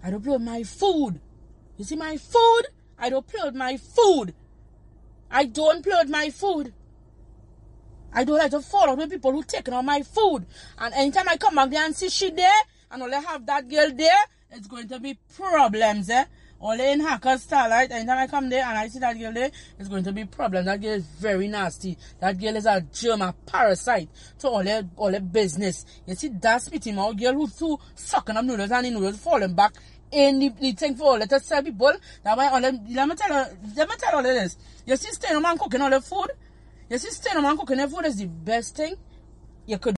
I don't play with my food. You see my food? I don't play with my food. I don't play with my food. I don't like to fall out with people who taking on my food. And anytime I come back there and see she there, and all I have that girl there, it's going to be problems, eh? Only in Hacker Starlight, anytime I come there and I see that girl there, it's going to be problems. That girl is very nasty. That girl is a germ, a parasite to all the business. You see that spitting mouth girl who's too sucking up noodles and the noodles falling back in the thing for all the sell people. That why let me tell all of this. You see staying home and cooking all the food? You see staying home and cooking the food is the best thing you could